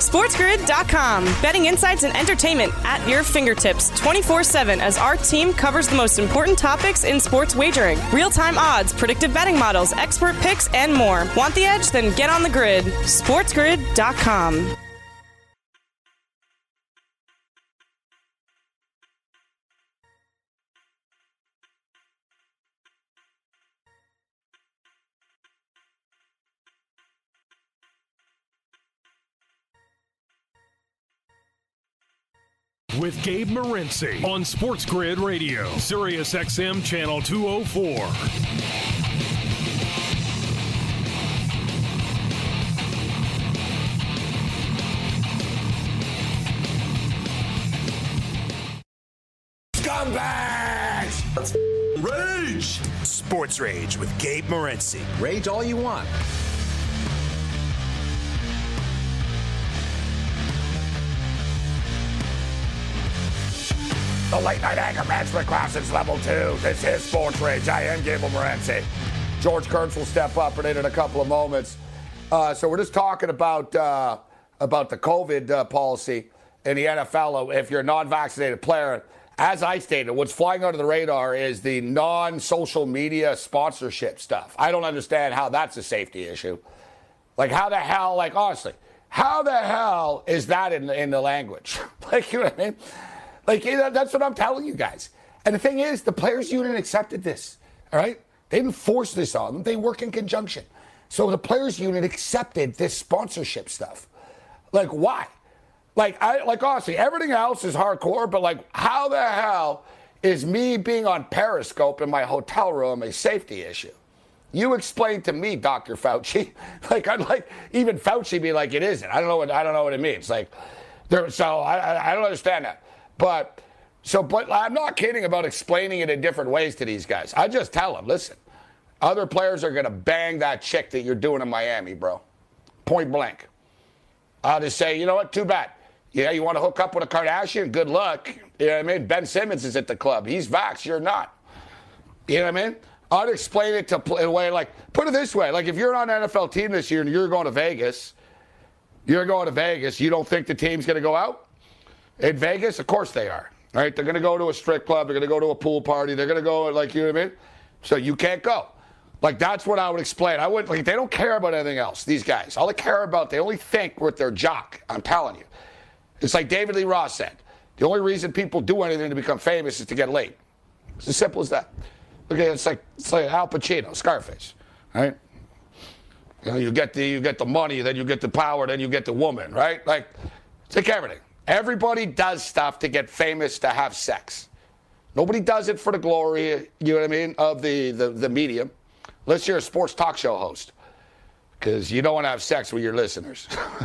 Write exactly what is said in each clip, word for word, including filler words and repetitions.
SportsGrid dot com. Betting insights and entertainment at your fingertips twenty-four seven as our team covers the most important topics in sports wagering. Real-time odds, predictive betting models, expert picks, and more. Want the edge? Then get on the grid. SportsGrid dot com. With Gabe Morency on Sports Grid Radio, Sirius X M Channel two oh four. Scumbags! Let's rage! Sports Rage with Gabe Morency. Rage all you want. The late night anger management class is level two. This is Sports Rage. I am Gabe Morency. George Kurtz will step up and in in a couple of moments. Uh, so we're just talking about uh, about the COVID uh, policy in the N F L. If you're a non-vaccinated player, as I stated, what's flying under the radar is the non-social media sponsorship stuff. I don't understand how that's a safety issue. Like, how the hell, like, honestly, how the hell is that in, in the language? Like, you know what I mean? Like, that's what I'm telling you guys. And the thing is, the players' union accepted this, all right? They didn't force this on them. They work in conjunction. So the players' union accepted this sponsorship stuff. Like, why? Like, I like honestly, everything else is hardcore, but, like, how the hell is me being on Periscope in my hotel room a safety issue? You explain to me, Doctor Fauci. Like, I'd like, even Fauci be like, it isn't. I don't know what, I don't know what it means. Like, there, so I, I don't understand that. But, so, but I'm not kidding about explaining it in different ways to these guys. I just tell them, listen, other players are going to bang that chick that you're doing in Miami, bro. Point blank. I'll just say, you know what, too bad. Yeah, you want to hook up with a Kardashian? Good luck. You know what I mean? Ben Simmons is at the club. He's vaxxed. You're not. You know what I mean? I'd explain it to in a way like, put it this way. Like, if you're on an N F L team this year and you're going to Vegas, you're going to Vegas, you don't think the team's going to go out? In Vegas, of course they are. Right? They're going to go to a strip club. They're going to go to a pool party. They're going to go, like, you know what I mean? So you can't go. Like, that's what I would explain. I wouldn't, like, they don't care about anything else, these guys. All they care about, they only think with their jock. I'm telling you. It's like David Lee Roth said. The only reason people do anything to become famous is to get laid. It's as simple as that. Okay, it's like it's like Al Pacino, Scarface, right? You know, you get the you get the money, then you get the power, then you get the woman, right? Like, it's like everything. Everybody does stuff to get famous, to have sex. Nobody does it for the glory, you know what I mean, of the, the, the medium. Unless you're a sports talk show host. Because you don't want to have sex with your listeners.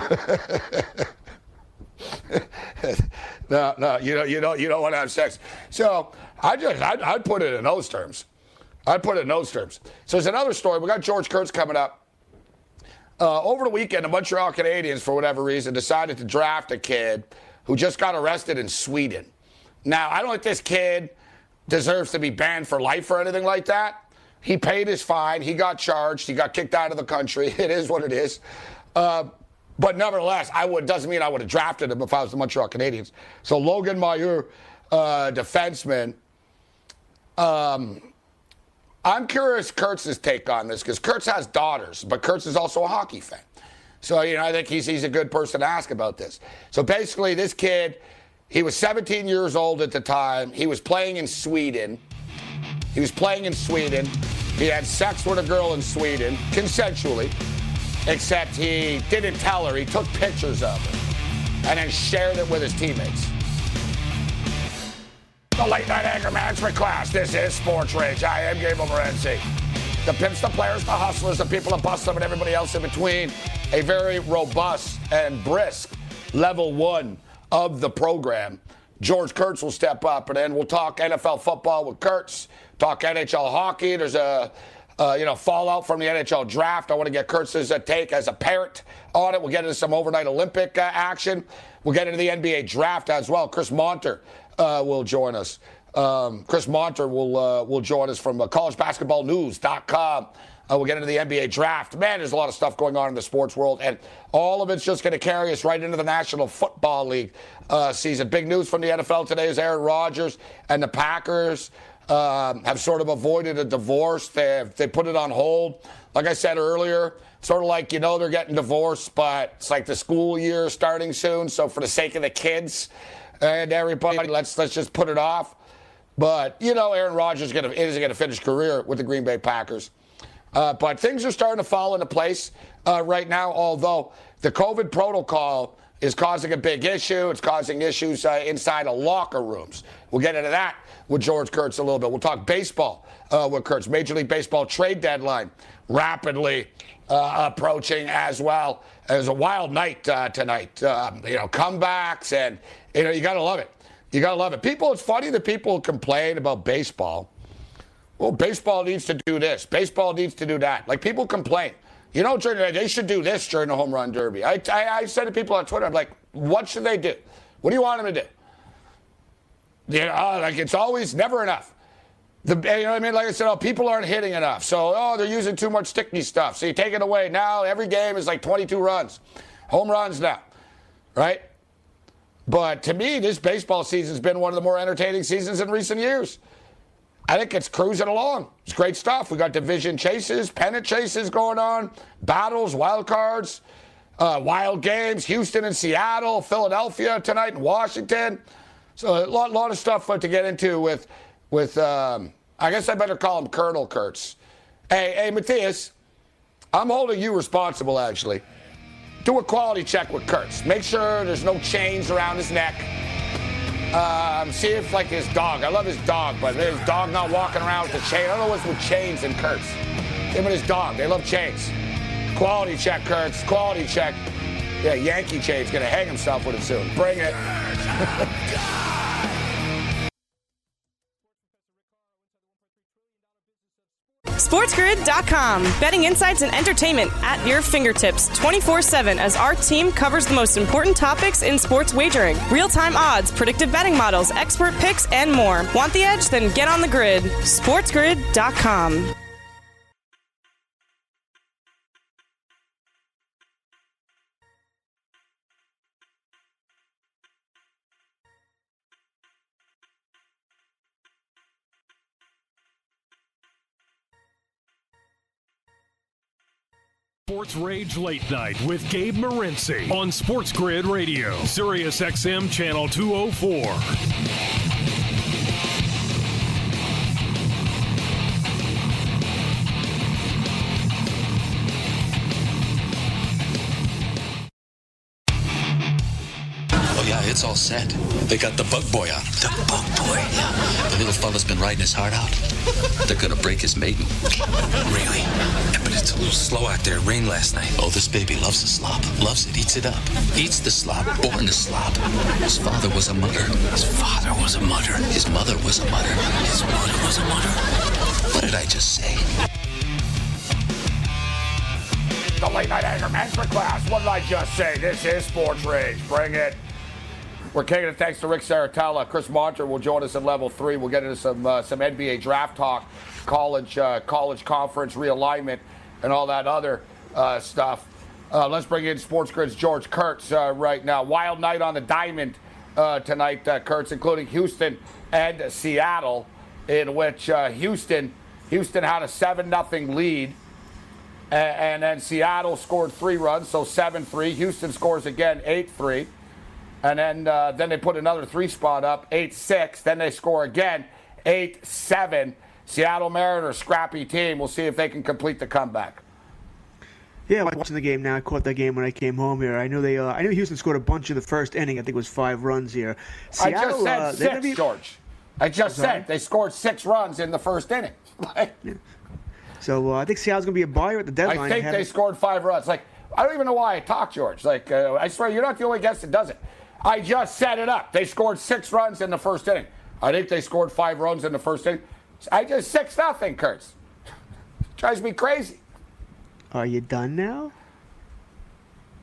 no, no, you don't, you don't, you don't want to have sex. So I just, I'd, I'd put it in those terms. I'd put it in those terms. So there's another story. We got George Kurtz coming up. Uh, over the weekend, the Montreal Canadiens, for whatever reason, decided to draft a kid who just got arrested in Sweden. Now, I don't think this kid deserves to be banned for life or anything like that. He paid his fine. He got charged. He got kicked out of the country. It is what it is. Uh, but nevertheless, I would doesn't mean I would have drafted him if I was the Montreal Canadiens. So Logan Mailloux, uh, defenseman. Um, I'm curious Kurtz's take on this because Kurtz has daughters, but Kurtz is also a hockey fan. So, you know, I think he's he's a good person to ask about this. So basically, this kid, he was seventeen years old at the time. He was playing in Sweden. He was playing in Sweden. He had sex with a girl in Sweden, consensually, except he didn't tell her. He took pictures of her and then shared it with his teammates. The late night anger management class. This is Sports Rage. I am Gabe Morency. The pimps, the players, the hustlers, the people that bust them, and everybody else in between. A very robust and brisk level one of the program. George Kurtz will step up, and then we'll talk N F L football with Kurtz, talk N H L hockey. There's a uh, you know fallout from the N H L draft. I want to get Kurtz's uh, take as a parent on it. We'll get into some overnight Olympic uh, action. We'll get into the N B A draft as well. Chris Monter uh, will join us. Um, Chris Monter will uh, will join us from uh, college basketball news dot com. Uh, we'll get into the N B A draft. Man, there's a lot of stuff going on in the sports world, and all of it's just going to carry us right into the National Football League uh, season. Big news from the N F L today is Aaron Rodgers and the Packers um, have sort of avoided a divorce. They have, they put it on hold. Like I said earlier, sort of like, you know, they're getting divorced, but it's like the school year starting soon. So for the sake of the kids and everybody, let's let's just put it off. But, you know, Aaron Rodgers is going to isn't going to finish career with the Green Bay Packers. Uh, but things are starting to fall into place uh, right now, although the COVID protocol is causing a big issue. It's causing issues uh, inside of locker rooms. We'll get into that with George Kurtz a little bit. We'll talk baseball uh, with Kurtz. Major League Baseball trade deadline rapidly uh, approaching as well. It was a wild night uh, tonight. Um, you know, comebacks, and, you know, you got to love it. You got to love it. People, it's funny that people complain about baseball. Well, baseball needs to do this. Baseball needs to do that. Like, people complain. You know, they should do this during the home run derby. I, I, I said to people on Twitter, I'm like, what should they do? What do you want them to do? You know, like, it's always never enough. The, you know what I mean? Like I said, oh, people aren't hitting enough. So, oh, they're using too much sticky stuff. So you take it away. Now every game is like twenty-two runs. Home runs now. Right? But to me, this baseball season's been one of the more entertaining seasons in recent years. I think it's cruising along. It's great stuff. We got division chases, pennant chases going on, battles, wild cards, uh, wild games, Houston and Seattle, Philadelphia tonight and Washington. So a lot, lot of stuff to get into with, with um, I guess I better call him Colonel Kurtz. Hey, hey, Matthias, I'm holding you responsible, actually. Do a quality check with Kurtz. Make sure there's no chains around his neck. Um, see if, like, his dog. I love his dog, but his dog not walking around with a chain. I don't know what's with chains and Kurtz. Him and his dog, they love chains. Quality check, Kurtz. Quality check. Yeah, Yankee chain's going to hang himself with it soon. Bring it. SportsGrid dot com. Betting insights and entertainment at your fingertips twenty-four seven as our team covers the most important topics in sports wagering. Real-time odds, predictive betting models, expert picks, and more. Want the edge? Then get on the grid. SportsGrid dot com. Sports Rage Late Night with Gabe Morency on Sports Grid Radio, Sirius X M Channel two oh four. It's all set. They got the bug boy on. The bug boy? Yeah. The little fella's been riding his heart out. They're gonna break his maiden. Really? Yeah, but it's a little slow out there. It rained last night. Oh, this baby loves the slop. Loves it. Eats it up. Eats the slop. Born to slop. His father was a mutter. His father was a mutter. His mother was a mutter. His mother was a mutter. What did I just say? The late night anger management class. What did I just say? This is Sports Rage. Bring it. We're kicking it thanks to Rick Saratella. Chris Monter will join us in level three. We'll get into some uh, some N B A draft talk, college uh, college conference realignment, and all that other uh, stuff. Uh, let's bring in Sports Grid's George Kurtz uh, right now. Wild night on the diamond uh, tonight, uh, Kurtz, including Houston and Seattle, in which uh, Houston Houston had a seven nothing lead, and, and then Seattle scored three runs, so seven three. Houston scores again, eight three. And then uh, then they put another three spot up, eight six. Then they score again, eight seven. Seattle Mariners, scrappy team. We'll see if they can complete the comeback. Yeah, I'm watching the game now. I caught that game when I came home here. I knew they. Uh, I knew Houston scored a bunch in the first inning. I think it was five runs here. Seattle, I just said uh, six, be... George. I just said they scored six runs in the first inning. yeah. So uh, I think Seattle's going to be a buyer at the deadline. I think they scored five runs. Like, I don't even know why I talk, George. Like, uh, I swear, you're not the only guest that does it. I just set it up. They scored six runs in the first inning. I think they scored five runs in the first inning. I just six nothing, Kurtz. Drives me crazy. Are you done now?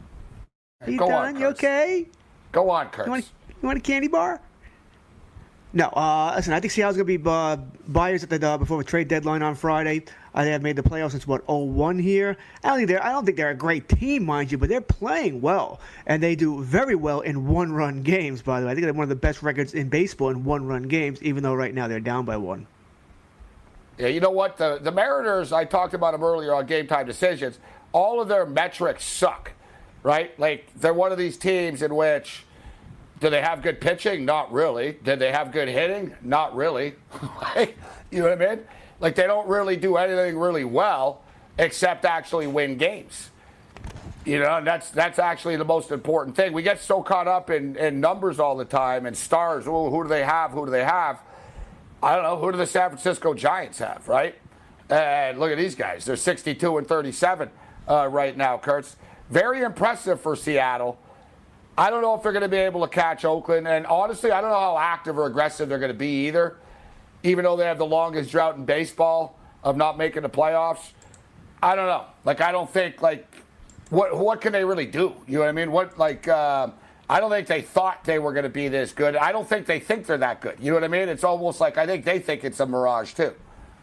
Are you Go done? on, you okay? Go on, Kurtz. You want, you want a candy bar? No, uh, listen, I think Seattle's going to be uh, buyers at the uh, before the trade deadline on Friday. Uh, they have made the playoffs since, what, oh one here? I don't think they're I don't think they're a great team, mind you, but they're playing well. And they do very well in one-run games, by the way. I think they're one of the best records in baseball in one-run games, even though right now they're down by one. Yeah, you know what? The, the Mariners, I talked about them earlier on Game Time Decisions, all of their metrics suck, right? Like, they're one of these teams in which... Do they have good pitching? Not really. Did they have good hitting? Not really. Like, you know what I mean? Like, they don't really do anything really well except actually win games. You know, and that's that's actually the most important thing. We get so caught up in, in numbers all the time and stars. Oh, who do they have? Who do they have? I don't know. Who do the San Francisco Giants have, right? And look at these guys. They're sixty-two and thirty-seven uh, right now, Kurtz. Very impressive for Seattle. I don't know if they're going to be able to catch Oakland. And honestly, I don't know how active or aggressive they're going to be either. Even though they have the longest drought in baseball of not making the playoffs. I don't know. Like, I don't think, like, what what can they really do? You know what I mean? What, like, uh, I don't think they thought they were going to be this good. I don't think they think they're that good. You know what I mean? It's almost like I think they think it's a mirage, too.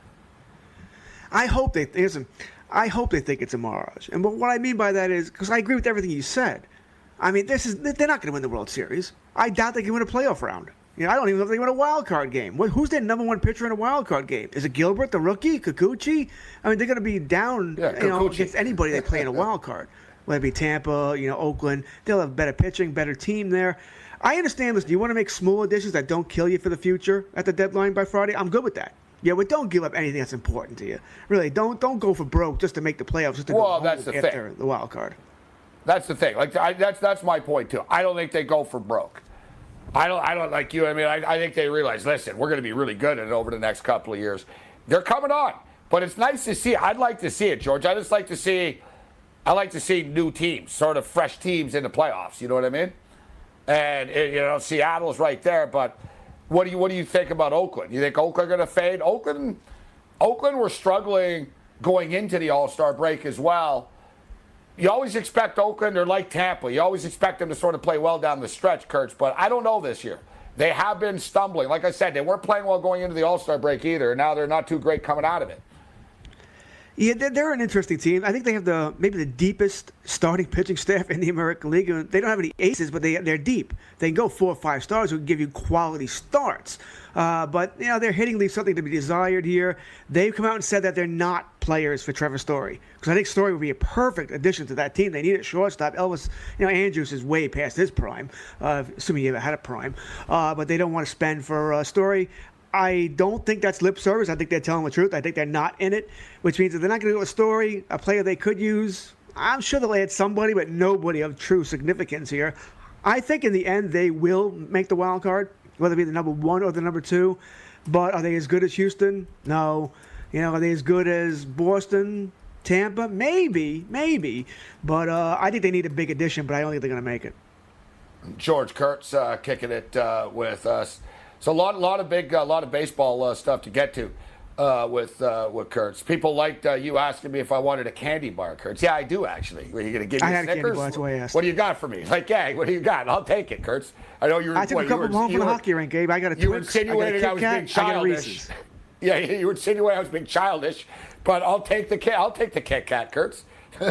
I hope they, listen, I hope they think it's a mirage. And what I mean by that is, because I agree with everything you said. I mean, this is they're not going to win the World Series. I doubt they can win a playoff round. You know, I don't even know if they can win a wild card game. Who's their number one pitcher in a wild card game? Is it Gilbert, the rookie, Kikuchi? I mean, they're going to be down yeah, you know, against anybody they play in a wild card. Whether it be Tampa, you know, Oakland, they'll have better pitching, better team there. I understand this. Do you want to make small additions that don't kill you for the future at the deadline by Friday? I'm good with that. Yeah, but don't give up anything that's important to you. Really, don't don't go for broke just to make the playoffs, just to well, go home that's the after thing. the wild card. That's the thing. Like I, that's that's my point too. I don't think they go for broke. I don't. I don't like you. I mean, I, I think they realize. Listen, we're going to be really good at it over the next couple of years. They're coming on, but it's nice to see. I'd like to see it, George. I just like to see. I like to see new teams, sort of fresh teams in the playoffs. You know what I mean? And it, you know, Seattle's right there. But what do you what do you think about Oakland? You think Oakland are going to fade? Oakland, Oakland were struggling going into the All-Star break as well. You always expect Oakland, they're like Tampa. You always expect them to sort of play well down the stretch, Kurtz. But I don't know this year. They have been stumbling. Like I said, they weren't playing well going into the All-Star break either. Now they're not too great coming out of it. Yeah, they're, they're an interesting team. I think they have the maybe the deepest starting pitching staff in the American League. They don't have any aces, but they, they're deep. They can go four or five stars who can give you quality starts. Uh, but, you know, their hitting leaves something to be desired here. They've come out and said that they're not players for Trevor Story. Because I think Story would be a perfect addition to that team. They need a shortstop. Elvis, you know, Andrews is way past his prime, uh, assuming he ever had a prime. Uh, but they don't want to spend for uh, Story. I don't think that's lip service. I think they're telling the truth. I think they're not in it, which means that they're not going to go with Story, a player they could use. I'm sure they'll add somebody, but nobody of true significance here. I think in the end they will make the wild card, whether it be the number one or the number two. But are they as good as Houston? No. You know, are they as good as Boston, Tampa? Maybe, maybe. But uh, I think they need a big addition, but I don't think they're going to make it. George Kurtz uh, kicking it uh, with us. So a lot, lot of big, a uh, lot of baseball uh, stuff to get to uh, with uh, with Kurtz. People liked uh, you asking me if I wanted a candy bar, Kurtz. Yeah, I do actually. Are you going to give me I had Snickers? a candy bar, that's why I asked. What do you got for me? Like, yeah, what do you got? I'll take it, Kurtz. I know you were. I took what, a couple you were, home you from the were, hockey rink, Gabe. I got a You were Twix, insinuating I, I, was Kat, being childish. Yeah, you were insinuating I was being childish. But I'll take the Kit. I'll take the Kit Kat, Kurtz.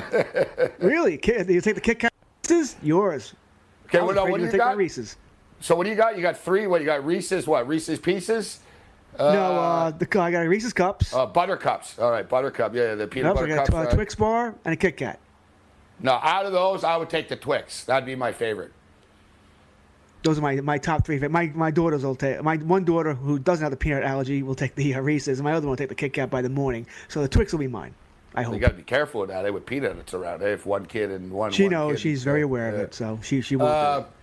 Really? You take the Kit Kat? Reese's? Yours. Okay, well, no, what do you take got? Reese's. So what do you got? You got three. What you got? Reese's. What? Reese's Pieces. Uh, no, uh, the I got a Reese's Cups. Uh, Buttercups. All right, Buttercup. Yeah, the peanut nope, butter I got cups. a uh, right. Twix bar and a Kit Kat. No, out of those, I would take the Twix. That'd be my favorite. Those are my, my top three. My my daughters will take. My one daughter who doesn't have the peanut allergy will take the uh, Reese's, and my other one will take the Kit Kat by the morning. So the Twix will be mine. I hope. You got to be careful with that. Eh, with peanuts around. Eh, if one kid and one. She one knows. Kid, She's very aware yeah. of it, so she she won't. Uh, do it.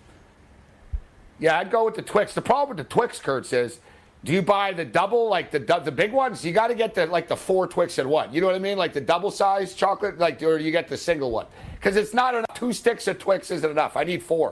Yeah, I'd go with the Twix. The problem with the Twix, Kurtz, is do you buy the double, like the the big ones? You got to get the like the four Twix in one. You know what I mean? Like the double size chocolate, like or you get the single one because it's not enough. Two sticks of Twix isn't enough. I need four.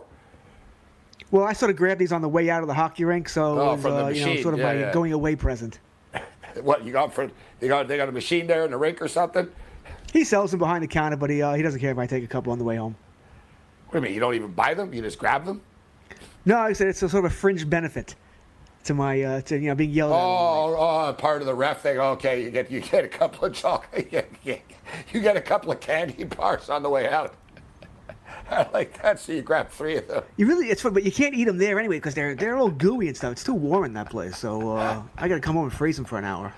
Well, I sort of grabbed these on the way out of the hockey rink, so Oh, it was from the uh, you know, machine. sort of Yeah, my yeah. going away present. What you got for? They got they got a machine there in the rink or something? He sells them behind the counter, but he uh, he doesn't care if I take a couple on the way home. What do you mean? You don't even buy them? You just grab them? No, I said it's a sort of a fringe benefit. to my uh, to you know being yelled at. Oh, oh, part of the ref thing. Okay, you get you get a couple of chocolate, you get, you get a couple of candy bars on the way out. I like that. So you grab three of them. You really, it's fun, but you can't eat them there anyway because they're they're all gooey and stuff. It's too warm in that place, so uh, I got to come home and freeze them for an hour.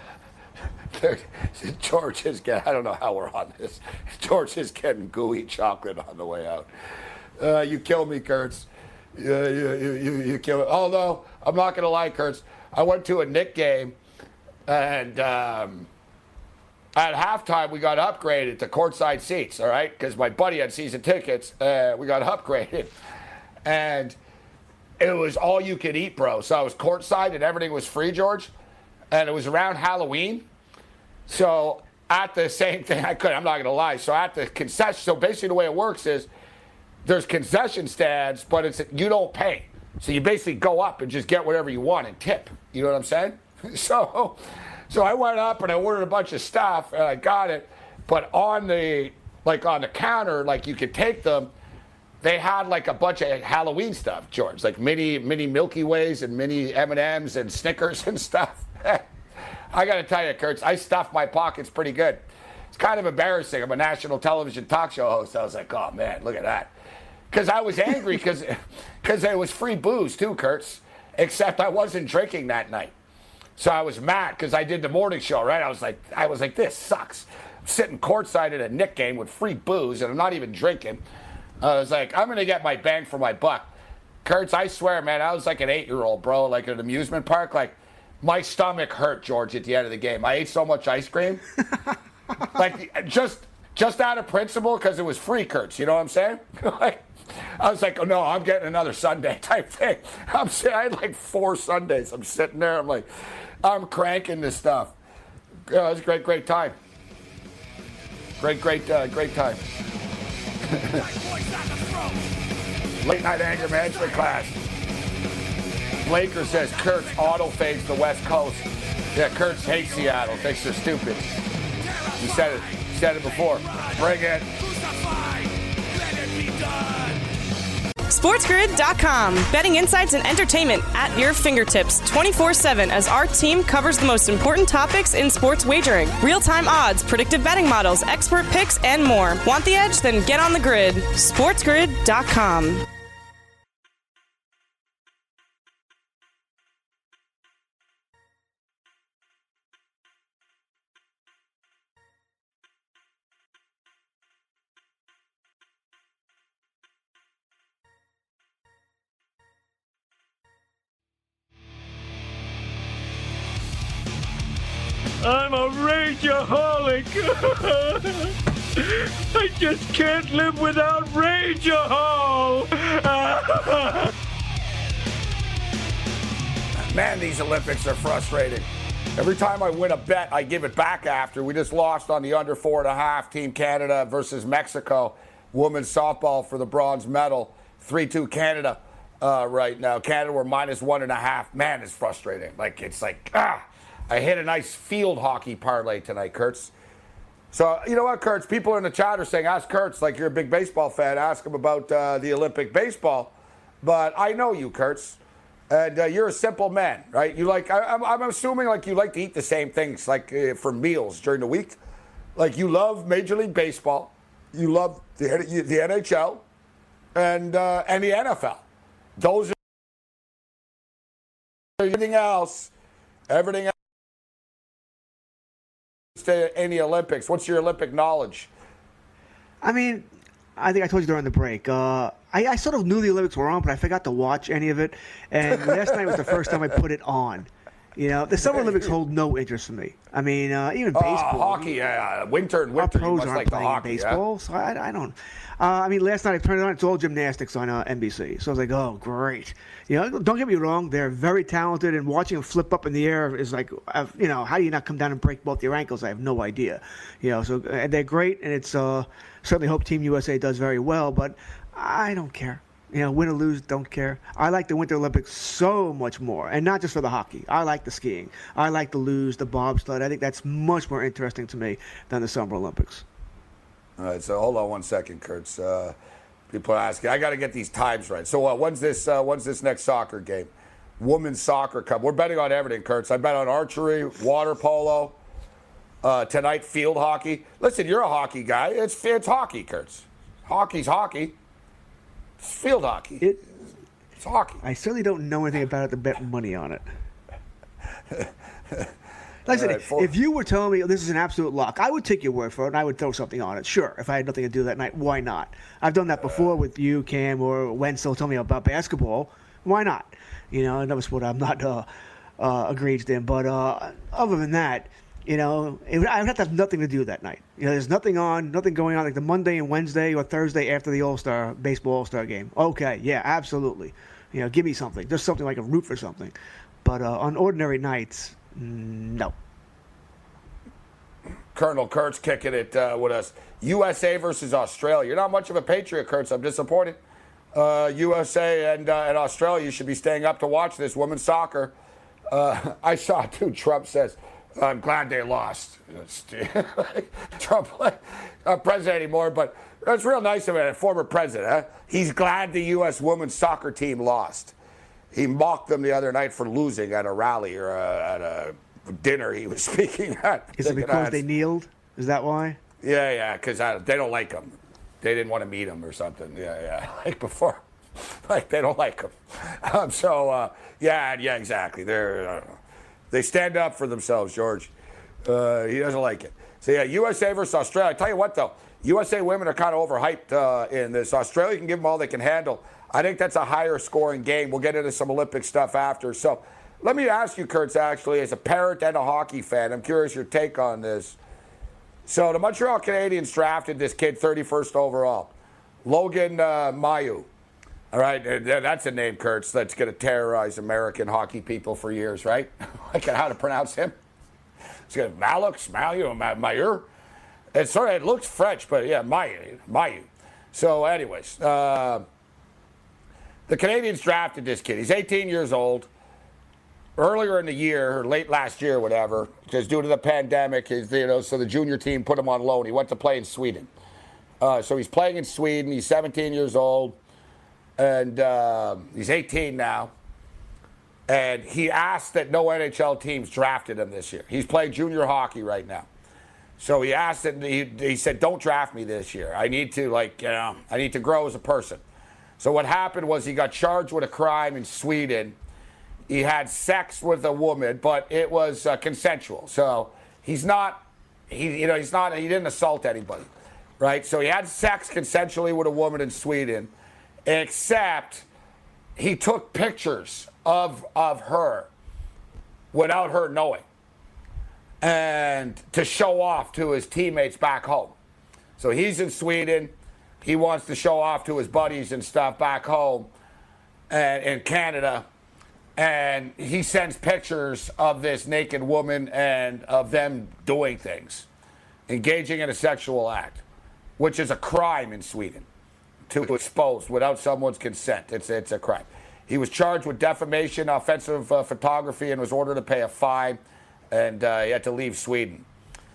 George is getting, I don't know how we're on this. George is getting gooey chocolate on the way out. Uh, you kill me, Kurtz. You, you, you, you kill me. Although, I'm not going to lie, Kurtz. I went to a Knick game, and um, at halftime, we got upgraded to courtside seats, all right? Because my buddy had season tickets. Uh, we got upgraded. And it was all you could eat, bro. So I was courtside, and everything was free, George. And it was around Halloween. So at the same thing, I couldn't, I'm not going to lie. So at the concession, so basically the way it works is there's concession stands, but it's you don't pay. So you basically go up and just get whatever you want and tip. You know what I'm saying? So so I went up and I ordered a bunch of stuff and I got it. But on the, like on the counter, like you could take them, they had like a bunch of Halloween stuff, George. Like mini, mini Milky Ways and mini M and M's and Snickers and stuff. I got to tell you, Kurtz, I stuffed my pockets pretty good. It's kind of embarrassing. I'm a national television talk show host. I was like, oh, man, look at that. Because I was angry because there was free booze, too, Kurtz, except I wasn't drinking that night. So I was mad because I did the morning show, right? I was like, I was like, this sucks. I'm sitting courtside at a Knick game with free booze, and I'm not even drinking. I was like, I'm going to get my bang for my buck. Kurtz, I swear, man, I was like an eight-year-old, bro, like at an amusement park, like, my stomach hurt, George, at the end of the game. I ate so much ice cream. like, just just out of principle, because it was free, Kurtz. You know what I'm saying? like, I was like, oh, no, I'm getting another Sunday type thing. I'm I had like four Sundays. I'm sitting there. I'm like, I'm cranking this stuff. Yeah, it was a great, great time. Great, great, uh, great time. Late night anger management class. Laker says Kurtz auto fades the West Coast. Yeah, Kurtz hates Seattle. Thinks they're stupid. He said it. He said it before. Bring it. SportsGrid dot com. Betting insights and entertainment at your fingertips twenty-four seven as our team covers the most important topics in sports wagering. Real-time odds, predictive betting models, expert picks, and more. Want the edge? Then get on the grid. SportsGrid dot com. I'm a rageaholic. I just can't live without Rageahol. Man, these Olympics are frustrating. Every time I win a bet, I give it back after. We just lost on the under four and a half, Team Canada versus Mexico. Women's softball for the bronze medal. three two Canada uh, right now. Canada were minus one and a half. Man, it's frustrating. Like, it's like, ah. I hit a nice field hockey parlay tonight, Kurtz. So, you know what, Kurtz? People in the chat are saying, ask Kurtz, like you're a big baseball fan, ask him about uh, the Olympic baseball. But I know you, Kurtz, and uh, you're a simple man, right? You like, I, I'm, I'm assuming like you like to eat the same things, like uh, for meals during the week. Like you love Major League Baseball, you love the, the N H L, and, uh, and the N F L. Those are everything else, everything else. In the Olympics, what's your Olympic knowledge? I mean, I think I told you during the break. Uh, I, I sort of knew the Olympics were on, but I forgot to watch any of it. And last night was the first time I put it on. You know, the Summer Olympics hold no interest for me. I mean, uh, even baseball. Uh, hockey, yeah. Uh, winter and winter. Our pros you must aren't like playing the hockey, baseball, yeah? so I, I don't. Uh, I mean, last night I turned it on. It's all gymnastics on uh, N B C. So I was like, oh, great. You know, don't get me wrong. They're very talented, and watching them flip up in the air is like, uh, you know, how do you not come down and break both your ankles? I have no idea. You know, so and they're great, and it's uh, certainly hope Team U S A does very well, but I don't care. You know, win or lose, don't care. I like the Winter Olympics so much more, and not just for the hockey. I like the skiing. I like the luge, the bobsled. I think that's much more interesting to me than the Summer Olympics. All right, so hold on one second, Kurtz. Uh, people are asking. I got to get these times right. So uh, when's this? Uh, when's this next soccer game? Women's Soccer Cup. We're betting on everything, Kurtz. I bet on archery, water polo, uh, tonight field hockey. Listen, you're a hockey guy. It's it's hockey, Kurtz. Hockey's hockey. It's field hockey. It, it's hockey. I certainly don't know anything about it to bet money on it. Like I said, right, for- if you were telling me this is an absolute lock, I would take your word for it and I would throw something on it. Sure, if I had nothing to do that night, why not? I've done that before with you, Cam, or Wenzel telling me about basketball. Why not? You know, another sport I'm not uh, uh, engaged in. But uh, other than that, you know, it would, I would have to have nothing to do that night. You know, there's nothing on, nothing going on like the Monday and Wednesday or Thursday after the All-Star, baseball All-Star game. Okay, yeah, absolutely. You know, give me something. Just something like a root for something. But uh, on ordinary nights, no. Colonel Kurtz kicking it uh, with us. U S A versus Australia. You're not much of a patriot, Kurtz. I'm disappointed. Uh, U S A and, uh, and Australia, you should be staying up to watch this women's soccer. Uh, I saw, too, Trump says, I'm glad they lost. Trump, like, not president anymore, but that's real nice of a former president. Huh? He's glad the U S women's soccer team lost. He mocked them the other night for losing at a rally or a, at a dinner he was speaking at. Is it because they kneeled? Is that why? Yeah, yeah, because they don't like him. They didn't want to meet him or something. Yeah, yeah, like before. Like, they don't like him. Um, so, uh, yeah, yeah, exactly. They're, I don't know. They stand up for themselves, George. Uh, he doesn't like it. So, yeah, U S A versus Australia. I tell you what, though, U S A women are kind of overhyped uh, in this. Australia can give them all they can handle. I think that's a higher scoring game. We'll get into some Olympic stuff after. So let me ask you, Kurtz, actually, as a parent and a hockey fan, I'm curious your take on this. So the Montreal Canadiens drafted this kid thirty-first overall, Logan uh, Mailloux. All right, that's a name, Kurtz, that's going to terrorize American hockey people for years, right? Like how to pronounce him. It's going to Malux, Mailloux, Mailloux. It sort of it looks French, but yeah, Mailloux, Mailloux. So, anyways. Uh, The Canadiens drafted this kid. He's eighteen years old. Earlier in the year, or late last year, whatever, because due to the pandemic, his, you know, so the junior team put him on loan. He went to play in Sweden. Uh, so he's playing in Sweden. He's seventeen years old, and uh, he's eighteen now. And he asked that no N H L teams drafted him this year. He's playing junior hockey right now. So he asked that he, he said, "Don't draft me this year. I need to, like, you know, I need to grow as a person." So what happened was he got charged with a crime in Sweden. He had sex with a woman, but it was uh, consensual. So he's not, he you know, he's not, he didn't assault anybody, right? So he had sex consensually with a woman in Sweden, except he took pictures of of her without her knowing, and to show off to his teammates back home. So he's in Sweden. He wants to show off to his buddies and stuff back home and in Canada. And he sends pictures of this naked woman and of them doing things, engaging in a sexual act, which is a crime in Sweden to expose without someone's consent. It's, it's a crime. He was charged with defamation, offensive uh, photography, and was ordered to pay a fine, and uh, he had to leave Sweden.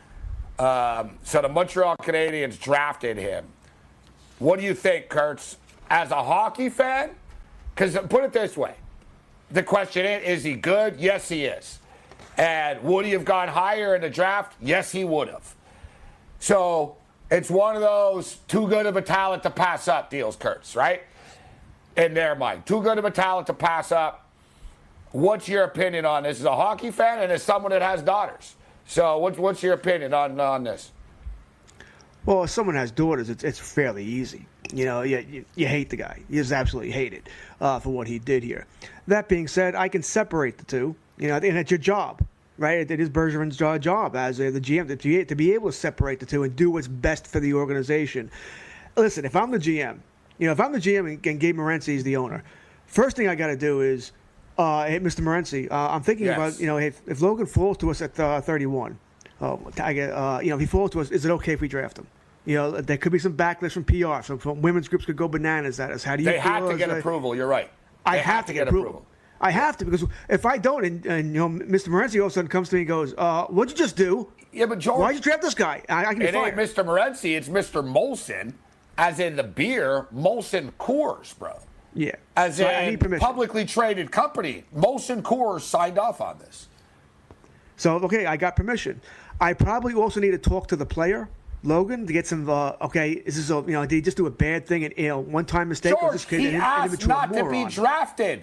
Um, so the Montreal Canadiens drafted him. What do you think, Kurtz? As a hockey fan? Because put it this way. The question is, is he good? Yes, he is. And would he have gone higher in the draft? Yes, he would have. So it's one of those too good of a talent to pass up deals, Kurtz, right? In their mind. Too good of a talent to pass up. What's your opinion on this? As a hockey fan and as someone that has daughters. So what's, what's your opinion on, on this? Well, if someone has daughters, it's it's fairly easy. You know, you, you, you hate the guy. You just absolutely hate it uh, for what he did here. That being said, I can separate the two. You know, and it's your job, right? It is Bergeron's job as uh, the G M to, to be able to separate the two and do what's best for the organization. Listen, if I'm the G M, you know, if I'm the G M and, and Gabe Morency is the owner, first thing I got to do is, uh, hey, Mister Morency, uh, I'm thinking yes. about, you know, if, if Logan falls to us at uh, thirty-one, uh, I get, uh, you know, if he falls to us, is it okay if we draft him? You know, there could be some backlash from P R. Some, some women's groups could go bananas at us. How do you They feel have to get a, approval. You're right. I have, have to get approval. approval. I have to, because if I don't, and, and you know, Mister Morency all of a sudden comes to me and goes, uh, "What'd you just do? Yeah, but George, why'd you draft this guy? I, I can be it fired." ain't Mister Morency. It's Mister Molson, as in the beer Molson Coors, bro. Yeah. As So I a need permission. publicly traded company, Molson Coors signed off on this. So, okay, I got permission. I probably also need to talk to the player, Logan, to get some, uh, okay, is this, a, you know, did he just do a bad thing, and, you know, one-time mistake? or George, this kid he an, an asked immature not to moron? be drafted.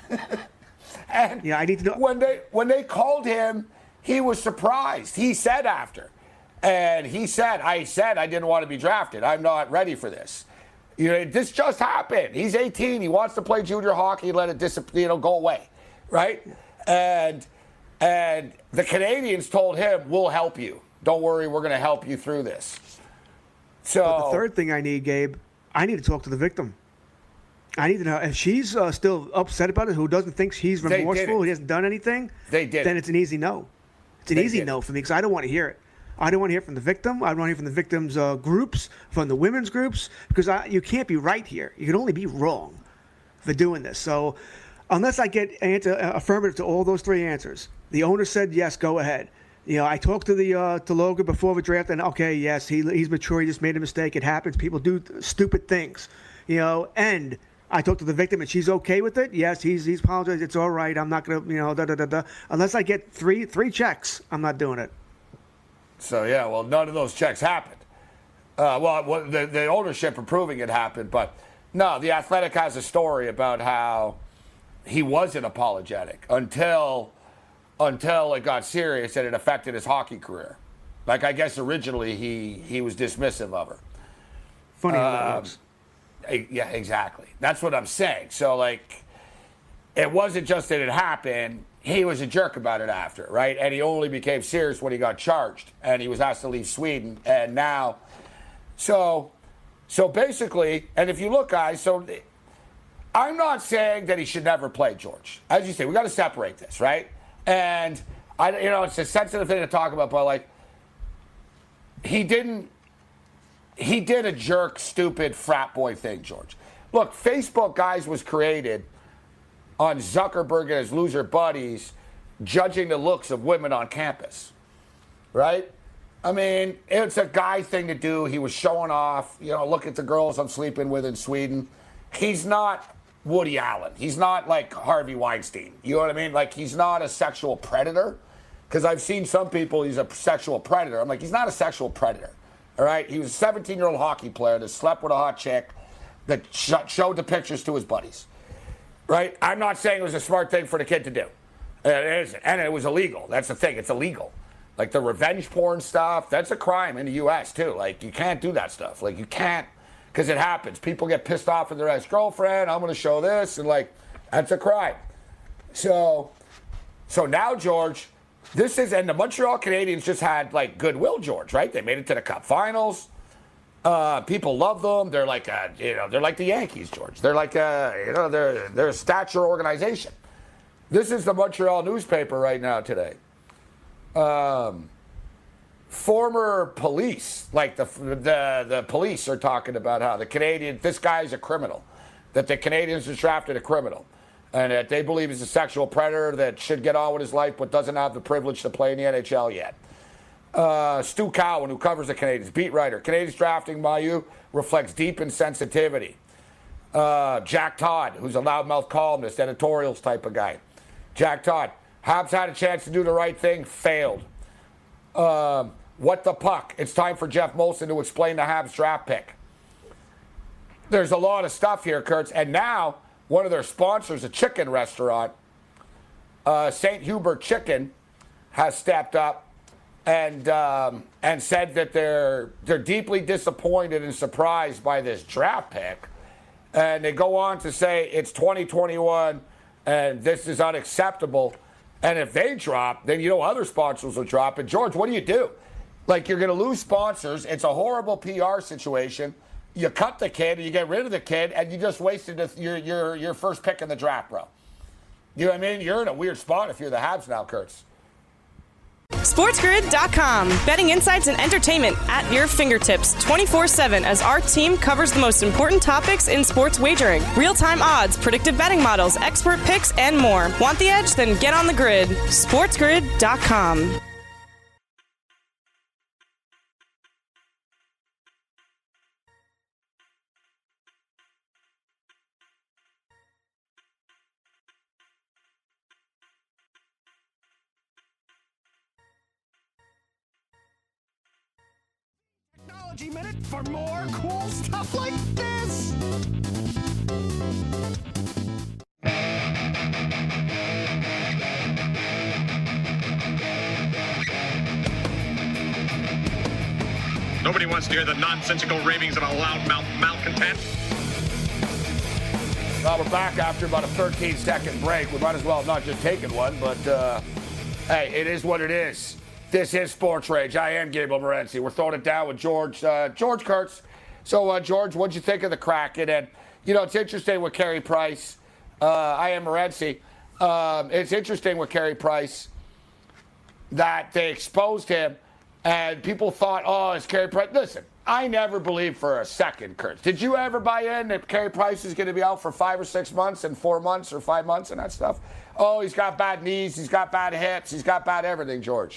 And Yeah, I need to know. when they when they called him, he was surprised. He said after, and he said, "I said I didn't want to be drafted. I'm not ready for this. You know, this just happened. He's eighteen. He wants to play junior hockey. Let it dis- you know go away, right?" And and the Canadians told him, "We'll help you. Don't worry. We're going to help you through this." So But the third thing I need, Gabe, I need to talk to the victim. I need to know if she's uh, still upset about it, who doesn't think he's They remorseful, didn't. he hasn't done anything. They didn't. Then it's an easy no. It's an They easy didn't. no for me because I don't want to hear it. I don't want to hear from the victim. I don't want to hear from the victim's uh, groups, from the women's groups, because I, you can't be right here. You can only be wrong for doing this. So unless I get answer, uh, affirmative to all those three answers, the owner said yes, go ahead. You know, I talked to the uh, to Logan before the draft, and okay, yes, he he's mature. He just made a mistake. It happens. People do th- stupid things. You know, and I talked to the victim, and she's okay with it. Yes, he's he's apologized. It's all right. I'm not gonna, you know, da da da da. Unless I get three three checks, I'm not doing it. So, yeah, well, none of those checks happened. Uh, well, well, the, the ownership approving it happened, but no, The Athletic has a story about how he wasn't apologetic until until it got serious and it affected his hockey career. Like, I guess originally he, he was dismissive of her. Funny how Um, that works. Eh, Yeah, exactly. That's what I'm saying. So, like, it wasn't just that it happened. He was a jerk about it after, right? And he only became serious when he got charged and he was asked to leave Sweden. And now, so, so basically, and if you look, guys, so I'm not saying that he should never play, George. As you say, we got to separate this, right? And I, you know, it's a sensitive thing to talk about, but like, he didn't. He did a jerk, stupid frat boy thing, George. Look, Facebook, guys, was created on Zuckerberg and his loser buddies judging the looks of women on campus, right? I mean, it's a guy thing to do. He was showing off, you know, look at the girls I'm sleeping with in Sweden. He's not Woody Allen. He's not like Harvey Weinstein. You know what I mean? Like, he's not a sexual predator. Because I've seen some people, he's a sexual predator. I'm like, he's not a sexual predator. All right? He was a seventeen-year-old hockey player that slept with a hot chick that sh- showed the pictures to his buddies. Right? I'm not saying it was a smart thing for the kid to do. It isn't. And it was illegal. That's the thing. It's illegal. Like the revenge porn stuff, that's a crime in the U S too. Like, you can't do that stuff. Like, you can't, because it happens. People get pissed off at their ex-girlfriend. I'm going to show this. And, like, that's a crime. So, so now, George, this is, and the Montreal Canadiens just had, like, goodwill, George, right? They made it to the Cup Finals. Uh, people love them. They're like, a, you know, they're like the Yankees, George. They're like, a, you know, they're they're a stature organization. This is the Montreal newspaper right now today. Um, former police, like the the the police, are talking about how the Canadian, this guy's a criminal, that the Canadians have drafted a criminal, and that they believe he's a sexual predator that should get on with his life but doesn't have the privilege to play in the N H L yet. Uh, Stu Cowan, who covers the Canadians, beat writer. Canadians drafting Mailloux reflects deep insensitivity. Uh, Jack Todd, who's a loudmouth columnist, editorials type of guy. Jack Todd, Habs had a chance to do the right thing, failed. Um, what the puck? It's time for Jeff Molson to explain the Habs draft pick. There's a lot of stuff here, Kurtz. And now, one of their sponsors, a chicken restaurant, uh, Saint Hubert Chicken, has stepped up and um, and said that they're they're deeply disappointed and surprised by this draft pick. And they go on to say it's twenty twenty-one and this is unacceptable. And if they drop, then you know other sponsors will drop. And George, what do you do? Like, you're going to lose sponsors. It's a horrible P R situation. You cut the kid, you get rid of the kid, and you just wasted the, your your your first pick in the draft, bro. You know what I mean? You're in a weird spot if you're the Habs now, Kurtz. SportsGrid dot com. Betting insights and entertainment at your fingertips twenty-four seven as our team covers the most important topics in sports wagering. Real-time odds, predictive betting models, expert picks, and more. Want the edge? Then get on the grid. SportsGrid dot com. Technology Minute for more cool stuff like this. Nobody wants to hear the nonsensical ravings of a loudmouth malcontent. Well, we're back after about a thirteen-second break. We might as well have not just taken one, but uh, hey, it is what it is. This is Sports Rage. I am Gabriel Morency. We're throwing it down with George uh, George Kurtz. So, uh, George, what'd you think of the Kraken? And, you know, it's interesting with Carey Price. Uh, I am Morency. Um, it's interesting with Carey Price that they exposed him, and people thought, oh, it's Carey Price. Listen, I never believed for a second, Kurt. Did you ever buy in that Carey Price is going to be out for five or six months and four months or five months and that stuff? Oh, he's got bad knees. He's got bad hips. He's got bad everything, George.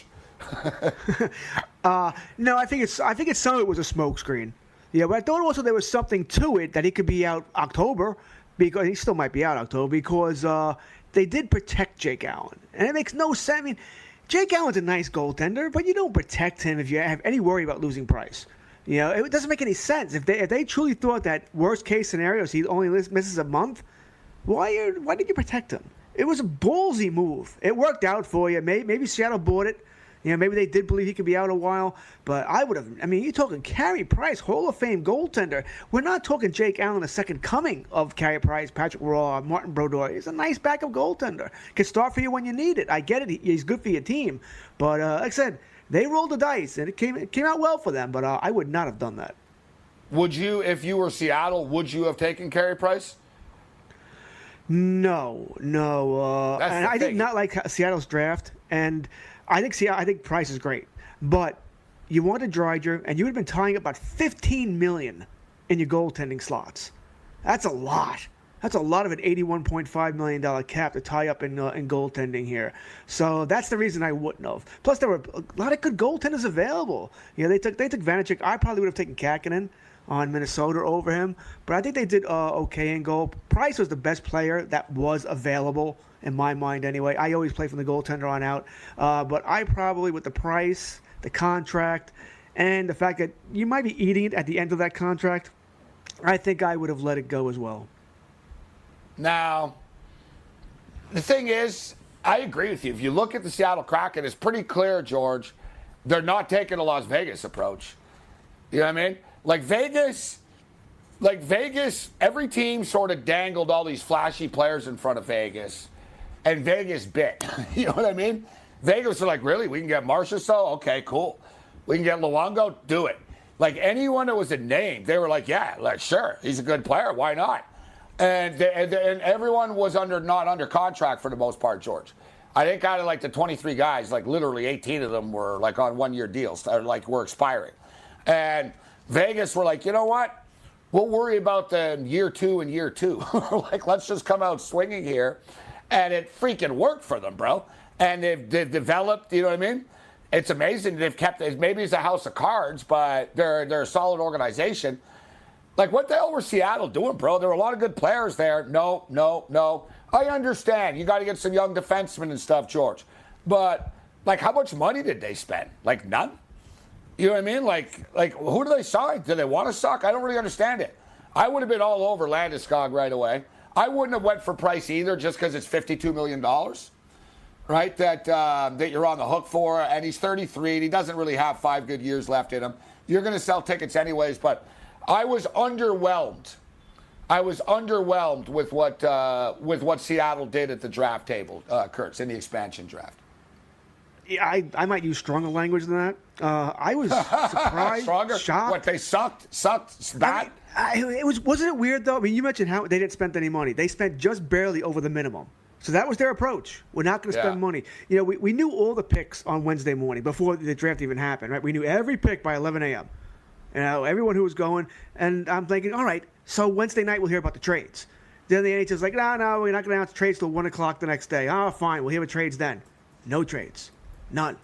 uh, no, I think it's I think it's some of it was a smokescreen. Yeah, but I thought also there was something to it that he could be out October, because he still might be out October because uh, they did protect Jake Allen, and it makes no sense. I mean, Jake Allen's a nice goaltender, but you don't protect him if you have any worry about losing Price. You know, it doesn't make any sense. If they if they truly thought that worst case scenario is he only misses a month, why are, why did you protect him? It was a ballsy move. It worked out for you. Maybe, maybe Seattle bought it. You know, maybe they did believe he could be out a while, but I would have. I mean, you're talking Carey Price, Hall of Fame goaltender. We're not talking Jake Allen, the second coming of Carey Price, Patrick Roy, Martin Brodeur. He's a nice backup goaltender. Can start for you when you need it. I get it. He's good for your team, but uh, like I said, they rolled the dice and it came it came out well for them. But uh, I would not have done that. Would you, if you were Seattle, would you have taken Carey Price? No, no. Uh, That's and the I thing. did not like Seattle's draft, and I think Seattle, I think Price is great, but you wanted Dreiger, and you would have been tying up about fifteen million dollars in your goaltending slots. That's a lot. That's a lot of an eighty-one point five million dollars cap to tie up in uh, in goaltending here. So that's the reason I wouldn't have. Plus, there were a lot of good goaltenders available. You know, they took they took Vanacek. I probably would have taken Kakinen on Minnesota over him, but I think they did uh, okay in goal. Price was the best player that was available in my mind anyway. I always play from the goaltender on out, uh, but I probably, with the price, the contract, and the fact that you might be eating it at the end of that contract, I think I would have let it go as well. Now, the thing is, I agree with you. If you look at the Seattle Kraken, it's pretty clear, George, they're not taking a Las Vegas approach. You know what I mean? Like Vegas, like Vegas, every team sort of dangled all these flashy players in front of Vegas, and Vegas bit. You know what I mean? Vegas are like, really? We can get Marchessault? Okay, cool. We can get Luongo? Do it. Like anyone that was a name, they were like, yeah, like sure, he's a good player. Why not? And they, and, and everyone was under not under contract for the most part, George. I think out of like the twenty-three guys, like literally eighteen of them were like on one-year deals, or like were expiring. And Vegas were like, you know what? We'll worry about the year two and year two. Like, let's just come out swinging here. And it freaking worked for them, bro. And they've, they've developed, you know what I mean? It's amazing. They've kept it. Maybe it's a house of cards, but they're, they're a solid organization. Like, what the hell were Seattle doing, bro? There were a lot of good players there. No, no, no. I understand. You got to get some young defensemen and stuff, George. But, like, how much money did they spend? Like, none? You know what I mean? Like, like who do they sign? Do they want to suck? I don't really understand it. I would have been all over Landeskog right away. I wouldn't have went for Price either, just because it's fifty-two million dollars, right, that uh, that you're on the hook for. And he's thirty-three, and he doesn't really have five good years left in him. You're going to sell tickets anyways, but I was underwhelmed. I was underwhelmed with what uh, with what Seattle did at the draft table, uh, Kurtz, in the expansion draft. Yeah, I, I might use stronger language than that. Uh, I was surprised, Stronger? shocked. What, they sucked? Sucked? Bad? I mean, I, it was, wasn't it weird, though? I mean, you mentioned how they didn't spend any money. They spent just barely over the minimum. So that was their approach. We're not going to spend Yeah. money. You know, we, we knew all the picks on Wednesday morning before the draft even happened, right? We knew every pick by eleven a.m. You know, everyone who was going. And I'm thinking, all right, so Wednesday night we'll hear about the trades. Then the N H L's like, no, no, we're not going to announce trades till one o'clock the next day. Oh, fine, we'll hear about trades then. No trades. None.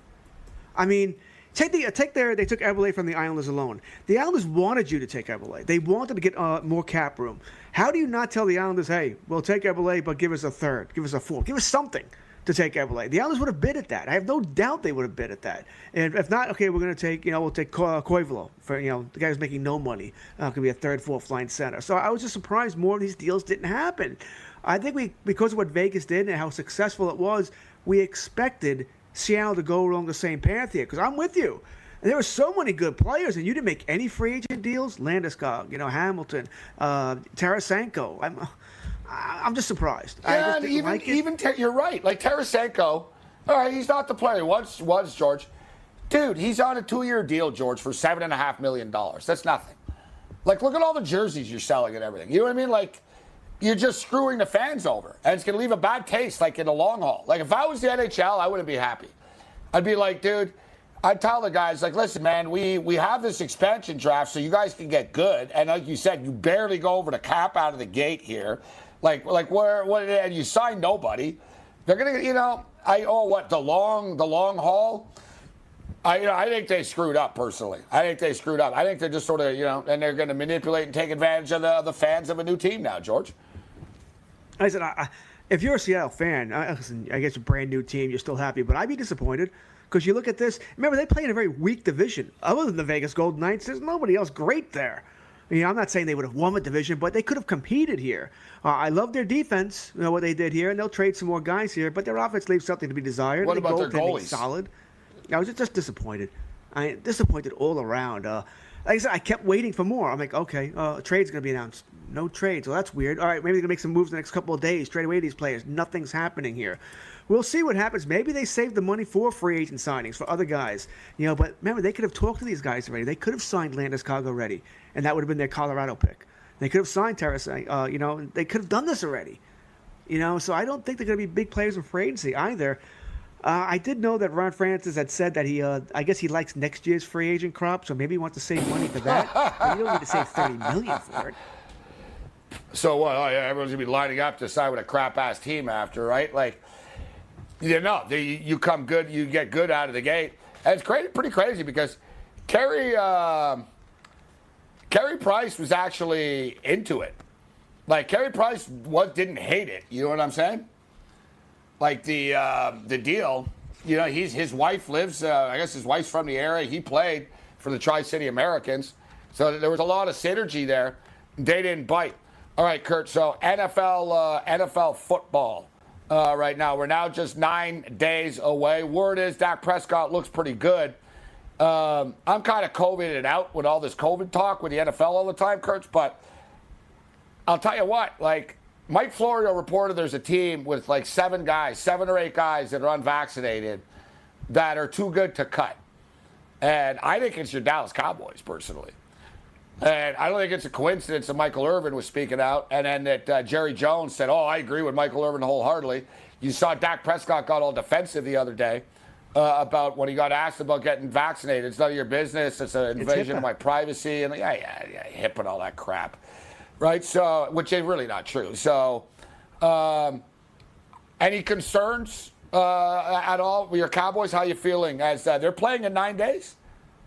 I mean, take the take their they took Eberle from the Islanders alone. The Islanders wanted you to take Eberle. They wanted to get uh, more cap room. How do you not tell the Islanders, hey, we'll take Eberle, but give us a third, give us a fourth, give us something? to take Eberle. The Islanders would have bid at that. I have no doubt they would have bid at that. And if not, okay, we're going to take, you know, we'll take Ko- Koivalo for, you know, the guy who's making no money. Uh, could be a third, fourth line center. So I was just surprised more of these deals didn't happen. I think we, because of what Vegas did and how successful it was, we expected Seattle to go along the same path here. Because I'm with you. And there were so many good players, and you didn't make any free agent deals. Landeskog, you know, Hamilton, uh, Tarasenko. I'm, I'm just surprised. Yeah, I just and didn't even like it. even te- you're right. Like Tarasenko, all right, he's not the player he once was, George. Dude, he's on a two-year deal, George, for seven and a half million dollars. That's nothing. Like, look at all the jerseys you're selling and everything. You know what I mean? Like, you're just screwing the fans over, and it's gonna leave a bad taste, like in the long haul. Like, if I was the N H L, I wouldn't be happy. I'd be like, dude. I tell the guys, like, listen, man, we, we have this expansion draft so you guys can get good. And like you said, you barely go over the cap out of the gate here. Like, like where, what, and you sign nobody. They're going to, you know, I, oh, what, the long, the long haul? I, you know, I think they screwed up, personally. I think they screwed up. I think they're just sort of, you know, and they're going to manipulate and take advantage of the, the fans of a new team now, George. I said, I, I, if you're a Seattle fan, I, listen, I guess a brand new team, you're still happy, but I'd be disappointed. Because you look at this, remember, they play in a very weak division. Other than the Vegas Golden Knights, there's nobody else great there. You know, I'm not saying they would have won the division, but they could have competed here. Uh, I love their defense, you know, what they did here, and they'll trade some more guys here, but their offense leaves something to be desired. What the about their goalies? Solid. I was just disappointed. I disappointed all around. Uh, like I said, I kept waiting for more. I'm like, okay, uh, a trade's going to be announced. No trade, so that's weird. All right, maybe they're going to make some moves the next couple of days, trade away these players. Nothing's happening here. We'll see what happens. Maybe they save the money for free agent signings for other guys. You know, but remember, they could have talked to these guys already. They could have signed Landeskog already, and that would have been their Colorado pick. They could have signed Tarasenko. Uh, you know, they could have done this already. You know, so I don't think they're going to be big players in free agency either. Uh, I did know that Ron Francis had said that he, uh, I guess he likes next year's free agent crop, so maybe he wants to save money for that. But you don't need to save thirty million dollars for it. So what? Oh, yeah, everyone's going to be lining up to sign with a crap-ass team after, right? Like, you know, they, you come good, you get good out of the gate. And it's crazy, pretty crazy because Carey, uh, Carey Price was actually into it. Like, Carey Price was, didn't hate it. You know what I'm saying? Like, the uh, the deal, you know, he's his wife lives, uh, I guess his wife's from the area. He played for the Tri-City Americans. So there was a lot of synergy there. They didn't bite. All right, Kurt, so N F L uh, N F L football uh, right now. We're now just nine days away. Word is Dak Prescott looks pretty good. Um, I'm kind of COVIDed out with all this COVID talk with the N F L all the time, Kurt, but I'll tell you what, like, Mike Florio reported there's a team with like seven guys, seven or eight guys that are unvaccinated that are too good to cut. And I think it's your Dallas Cowboys, personally. And I don't think it's a coincidence that Michael Irvin was speaking out, and then that uh, Jerry Jones said, oh, I agree with Michael Irvin wholeheartedly. You saw Dak Prescott got all defensive the other day uh, about when he got asked about getting vaccinated. It's none of your business. It's an invasion of my privacy. And yeah, yeah, yeah, hip and all that crap. Right? So, which is really not true. So, um, any concerns uh, at all with your Cowboys? How are you feeling as uh, they're playing in nine days?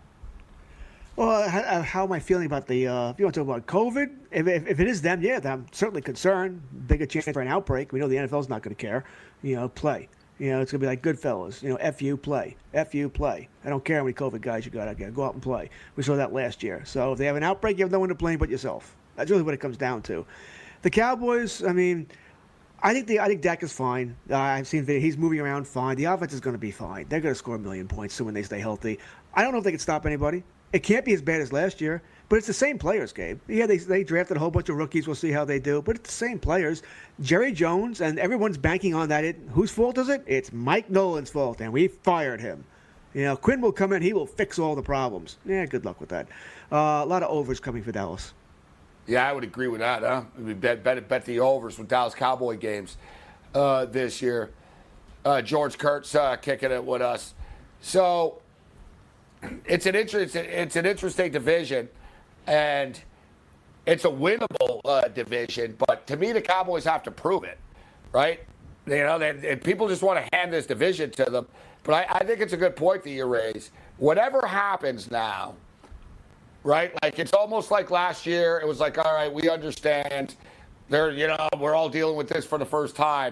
Well, how, how am I feeling about the, uh, if you want to talk about COVID, if, if, if it is them, yeah, I'm certainly concerned. Bigger chance for an outbreak. We know the N F L's not going to care. You know, play. You know, it's going to be like Goodfellas. You know, F you, play. F you, play. I don't care how many COVID guys you got out there. Go out and play. We saw that last year. So if they have an outbreak, you have no one to blame but yourself. That's really what it comes down to. The Cowboys, I mean, I think the I think Dak is fine. Uh, I've seen video. He's moving around fine. The offense is going to be fine. They're going to score a million points soon when they stay healthy. I don't know if they can stop anybody. It can't be as bad as last year, but it's the same players, Gabe. Yeah, they they drafted a whole bunch of rookies. We'll see how they do, but it's the same players. Jerry Jones, and everyone's banking on that. It, whose fault is it? It's Mike Nolan's fault, and we fired him. You know, Quinn will come in. He will fix all the problems. Yeah, good luck with that. Uh, a lot of overs coming for Dallas. Yeah, I would agree with that, huh? We bet, bet, bet the overs with Dallas Cowboy games uh, this year. Uh, George Kurtz uh, kicking it with us. So it's an, inter- it's, a, it's an interesting division, and it's a winnable uh, division. But to me, the Cowboys have to prove it, right? You know, they, and people just want to hand this division to them. But I, I think it's a good point that you raise. Whatever happens now, right? Like, it's almost like last year. It was like, all right, we understand. They're, you know, we're all dealing with this for the first time.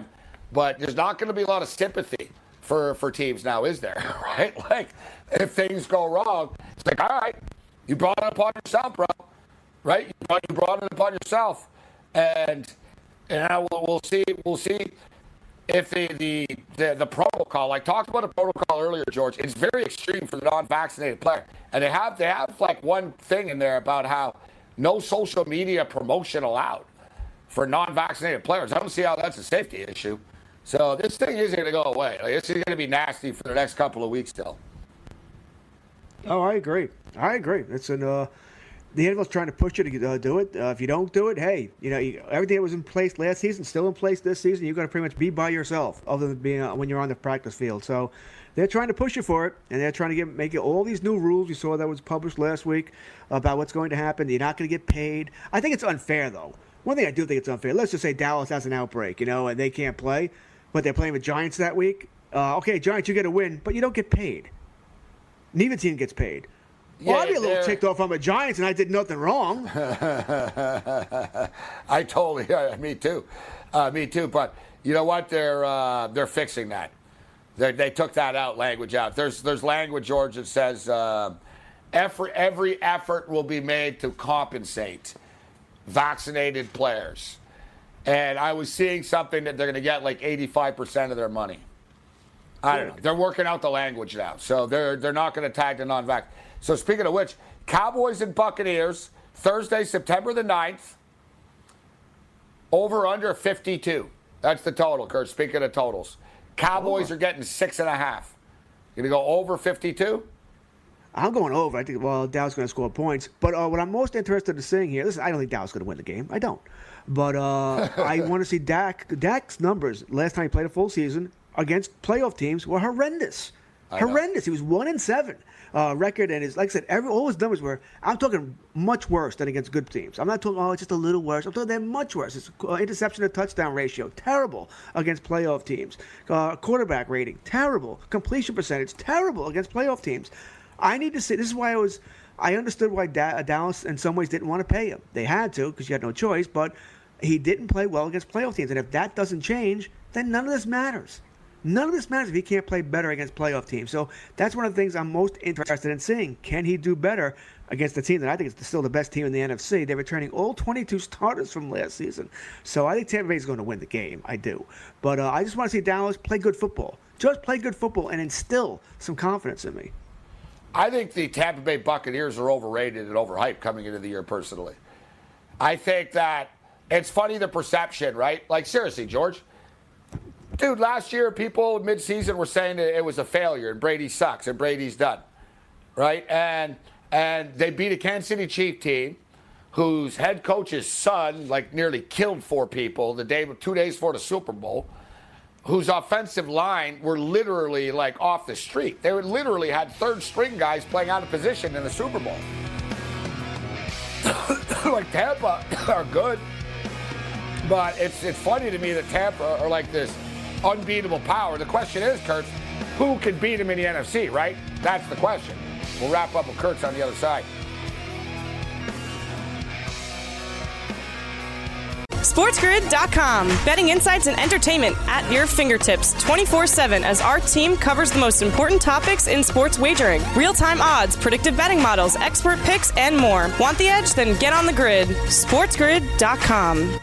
but there's not going to be a lot of sympathy for, for teams now, is there? Right? Like, if things go wrong, it's like, all right, you brought it upon yourself, bro. Right? You brought, you brought it upon yourself. And, and now we'll, we'll see. We'll see if the, the, the, the protocol, I talked about a protocol earlier, George, it's very extreme for the non-vaccinated player. And they have, they have like one thing in there about how no social media promotion allowed for non-vaccinated players. I don't see how that's a safety issue. So this thing isn't going to go away. Like, this is going to be nasty for the next couple of weeks still. Oh, I agree. I agree. It's an uh, the N F L's trying to push you to uh, do it. Uh, if you don't do it, hey, you know you, everything that was in place last season still in place this season. You've got to pretty much be by yourself, other than being uh, when you're on the practice field. So they're trying to push you for it, and they're trying to get make it all these new rules. You saw that was published last week about what's going to happen. You're not going to get paid. I think it's unfair, though. One thing I do think it's unfair. Let's just say Dallas has an outbreak, you know, and they can't play, but they're playing with Giants that week. Uh, okay, Giants, you get a win, but you don't get paid. Neither team gets paid. Well, Yeah, I'd be a little they're- ticked off on the Giants, and I did nothing wrong. I totally, yeah, me too, uh, me too. But you know what? They're uh, they're fixing that. They they took that out, language out. There's there's language, George, that says uh, effort, every effort will be made to compensate vaccinated players. And I was seeing something that they're going to get like eighty-five percent of their money. I don't know. They're working out the language now, so they're they're not going to tag the non-vax. So speaking of which, Cowboys and Buccaneers, Thursday, September the ninth, over under fifty-two. That's the total, Kurt. Speaking of totals. Cowboys Oh. are getting six and a half. You going to go over fifty-two? I'm going over. I think, well, Dallas is going to score points. But uh, what I'm most interested in seeing here, listen, I don't think Dallas is going to win the game. I don't. But uh, I want to see Dak. Dak's numbers last time he played a full season against playoff teams were horrendous. I know. Horrendous. He was one and seven uh, record, and his, like I said, every all his numbers were. I'm talking much worse than against good teams. I'm not talking, oh, it's just a little worse. I'm talking they're much worse. It's uh, interception to touchdown ratio, terrible against playoff teams. Uh, quarterback rating, terrible. Completion percentage, terrible against playoff teams. I need to see. This is why I was. I understood why da- Dallas, in some ways, didn't want to pay him. They had to because you had no choice, but he didn't play well against playoff teams. And if that doesn't change, then none of this matters. None of this matters if he can't play better against playoff teams. So that's one of the things I'm most interested in seeing. Can he do better against the team that I think is still the best team in the N F C? They're returning all twenty-two starters from last season. So I think Tampa Bay is going to win the game. I do. But uh, I just want to see Dallas play good football. Just play good football and instill some confidence in me. I think the Tampa Bay Buccaneers are overrated and overhyped coming into the year, personally. I think that it's funny, the perception, right? Like, seriously, George. Dude, last year, people mid-season were saying that it was a failure and Brady sucks and Brady's done, right? And and they beat a Kansas City Chiefs team whose head coach's son, like, nearly killed four people the day, two days before the Super Bowl, whose offensive line were literally, like, off the street. They would literally had third-string guys playing out of position in the Super Bowl. Like, Tampa are good, but it's it's funny to me that Tampa are like this unbeatable power. The question is, Kurt, who can beat them in the N F C, right? That's the question. We'll wrap up with Kurtz on the other side. SportsGrid dot com. Betting insights and entertainment at your fingertips twenty-four seven as our team covers the most important topics in sports wagering. Real-time odds, predictive betting models, expert picks, and more. Want the edge? Then get on the grid. SportsGrid dot com.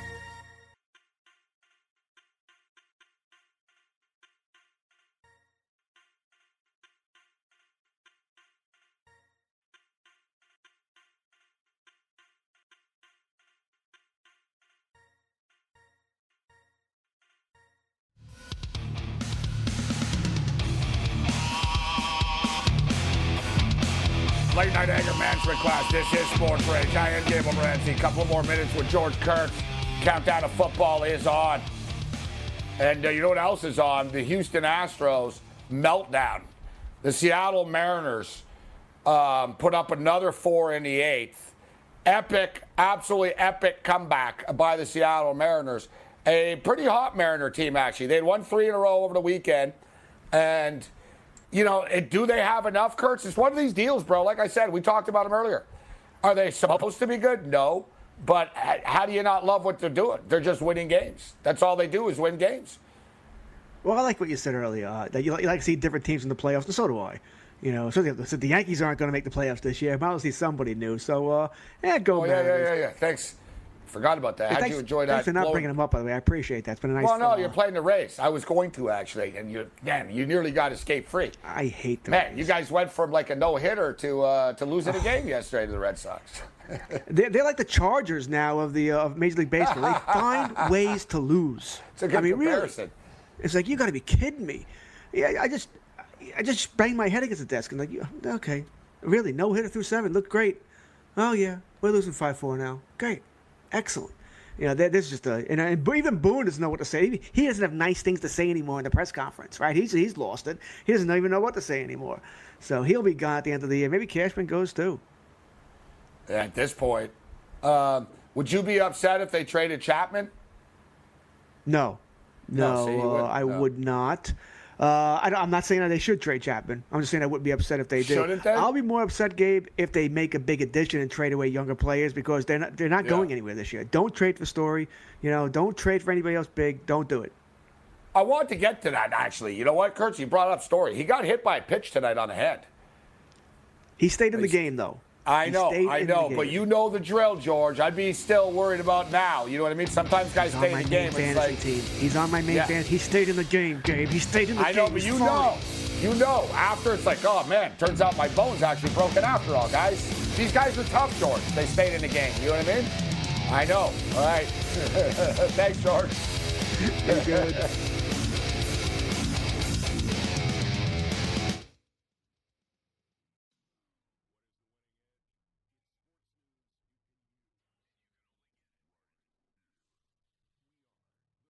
Late night anger management class. This is Sports Rage. I am Gabriel Morency. A couple more minutes with George Kurtz. Countdown of football is on. And uh, you know what else is on? The Houston Astros meltdown. The Seattle Mariners um, put up another four in the eighth. Epic, absolutely epic comeback by the Seattle Mariners. A pretty hot Mariner team, actually. They had won three in a row over the weekend. And... You know, do they have enough, Kurtz? It's one of these deals, bro. Like I said, we talked about them earlier. Are they supposed to be good? No. But how do you not love what they're doing? They're just winning games. That's all they do is win games. Well, I like what you said earlier, uh, that you like, you like to see different teams in the playoffs, and so do I. You know, so the, so the Yankees aren't going to make the playoffs this year. I'll see somebody new. So, uh, yeah, go Oh, yeah, Mariners. yeah, yeah, yeah. Thanks. Forgot about that. Hey, How'd thanks, you enjoy that? Thanks for not blow- bringing them up, by the way. I appreciate that. It's been a nice Well, no, fun, you're uh, playing the race. I was going to, actually, and you, man, you nearly got escape free. I hate the Man, Rays. you guys went from like a no-hitter to uh, to losing a game yesterday to the Red Sox. They're, they're like the Chargers now of the uh, of Major League Baseball. They find ways to lose. It's a good I mean, comparison. really. It's like, you got to be kidding me. Yeah, I just I just banged my head against the desk and like, yeah, okay, really, no hitter through seven, looked great. Oh yeah, we're losing five four now. Great, excellent. You know, this is just a and, and even Boone doesn't know what to say. He doesn't have nice things to say anymore in the press conference, right? He's he's lost it. He doesn't even know what to say anymore. So he'll be gone at the end of the year. Maybe Cashman goes too. At this point, um, would you be upset if they traded Chapman? No, No, no, see, you uh, wouldn't, I no. would not. Uh, I am not saying that they should trade Chapman. I'm just saying I wouldn't be upset if they did. Shouldn't they? I'll be more upset, Gabe, if they make a big addition and trade away younger players because they're not they're not Yeah. going anywhere this year. Don't trade for Story. You know, don't trade for anybody else big. Don't do it. I want to get to that, actually. You know what, Kurtz? You brought up Story. He got hit by a pitch tonight on the head. He stayed in the He's- game though. I He know, stayed I in the know, game. but you know the drill, George. I'd be still worried about now. You know what I mean? Sometimes guys He's on stay my in the main game. It's fantasy like, team. He's on my main Yeah. fantasy. He stayed in the game, Gabe. He stayed in the I game. know, but He's you fine. know, you know. After it's like, oh man, turns out my bone's actually broken after all, guys. These guys are tough, George. They stayed in the game. You know what I mean? I know. All right. Thanks, George. You're good.